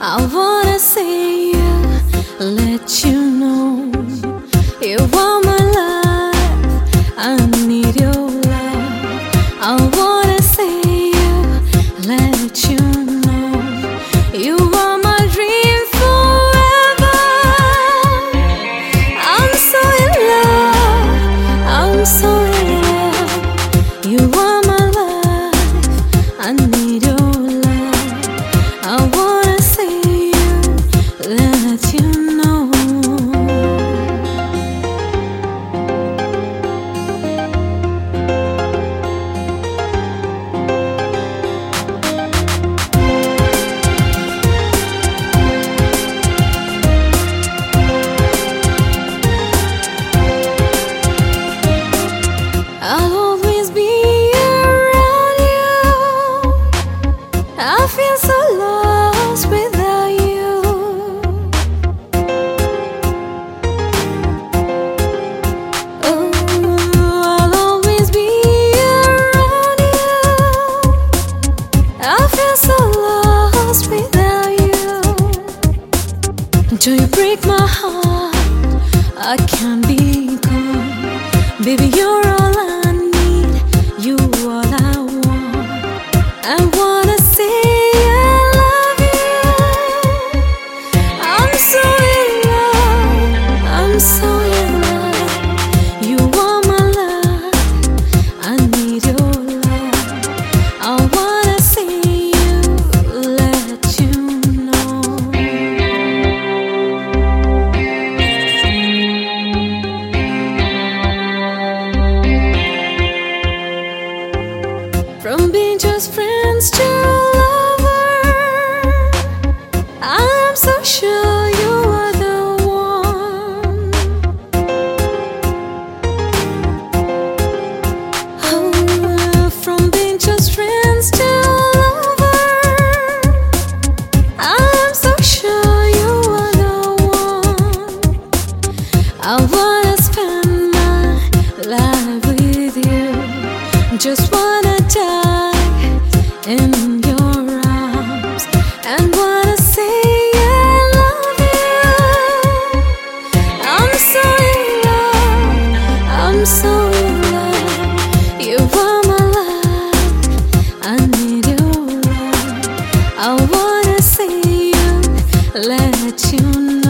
I wanna see you, let you know you are my life. I need your love. I wanna see you, let you know you are my dream forever. I'm so in love. I'm so in love. You are my life. I need your love. I wanna see you, let you know. I'll always be around you. I feel so lost without you. Oh, I'll always be around you. I feel so lost without you. Until you break my heart, I can't be calm. Baby, you're all I need. You all I want. I wanna say I love you. I'm so in love. I'm so in love. You are my life. I need your love. I wanna see you, let you know. From being just friends to lover, I'm so sure you are the one. Oh, from being just friends to lover, I'm so sure you are the one. I wanna spend my life with you. Just wanna die in your arms and wanna say I love you. I'm so in love. I'm so in love. You are my life. I need your love. I wanna see you, let you know.